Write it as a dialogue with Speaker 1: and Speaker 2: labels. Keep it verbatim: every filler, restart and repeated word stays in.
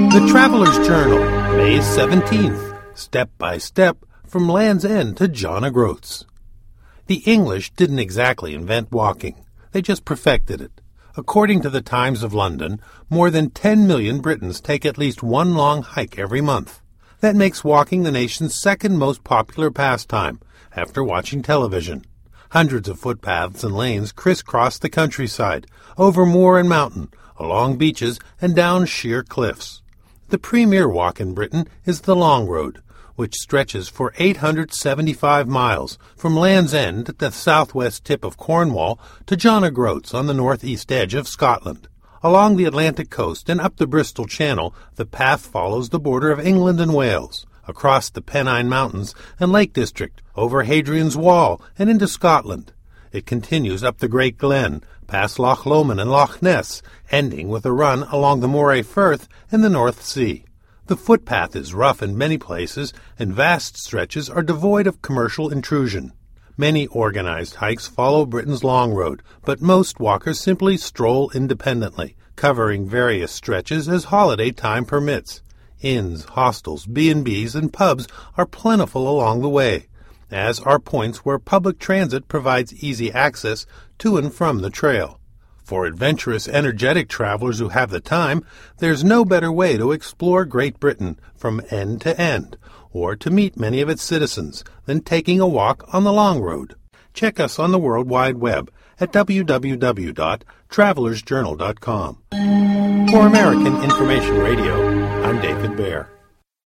Speaker 1: The Traveler's Journal, May seventeenth, Step by Step, from Land's End to John O'Groats. The English didn't exactly invent walking. They just perfected it. According to the Times of London, more than ten million Britons take at least one long hike every month. That makes walking the nation's second most popular pastime, after watching television. Hundreds of footpaths and lanes crisscross the countryside, over moor and mountain, along beaches and down sheer cliffs. The premier walk in Britain is the Long Road, which stretches for eight hundred seventy-five miles from Land's End at the southwest tip of Cornwall to John O'Groats on the northeast edge of Scotland. Along the Atlantic coast and up the Bristol Channel, the path follows the border of England and Wales, across the Pennine Mountains and Lake District, over Hadrian's Wall and into Scotland. It continues up the Great Glen, past Loch Lomond and Loch Ness, ending with a run along the Moray Firth and the North Sea. The footpath is rough in many places, and vast stretches are devoid of commercial intrusion. Many organized hikes follow Britain's Long Road, but most walkers simply stroll independently, covering various stretches as holiday time permits. Inns, hostels, B and B's, and pubs are plentiful along the way, as are points where public transit provides easy access to and from the trail. For adventurous, energetic travelers who have the time, there's no better way to explore Great Britain from end to end, or to meet many of its citizens, than taking a walk on the Long Road. Check us on the World Wide Web at w w w dot travelers journal dot com. For American Information Radio, I'm David Baer.